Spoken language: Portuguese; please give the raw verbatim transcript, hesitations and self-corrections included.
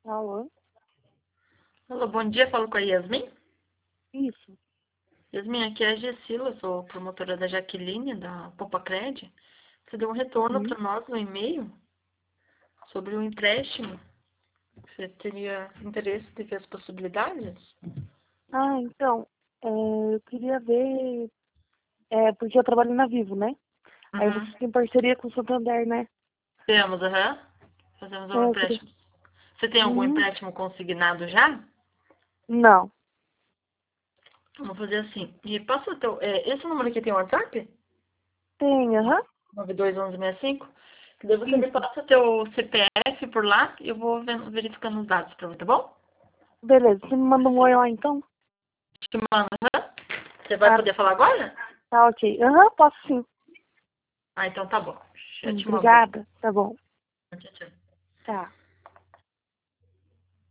Alô? Alô, bom dia, falo com a Yasmin. Isso. Yasmin, aqui é a Gessila, sou promotora da Jaqueline, da Popacred. Você deu um retorno Uhum. para nós no e-mail sobre um empréstimo. Você teria interesse de ver as possibilidades? Ah, então, é, eu queria ver, é, porque eu trabalho na Vivo, né? Aí Uhum. vocês têm parceria com o Santander, né? Temos, aham. Fazemos É, um eu queria... empréstimo. Você tem algum Uhum. empréstimo consignado já? Não. Vamos fazer assim. E passa o teu... É, esse número aqui tem WhatsApp? Tem, aham. nove dois um um seis cinco? Que daí você me Isso. passa teu C P F por lá e eu vou vendo- verificando os dados para você, tá bom? Beleza, você me manda um oi lá então? Te mando, aham. Você vai Ah, poder falar agora? tá ok. Aham, posso sim. Ah, então tá bom. Já Hum, te mandou. Obrigada. Tá bom. Tchau, tchau. Tá.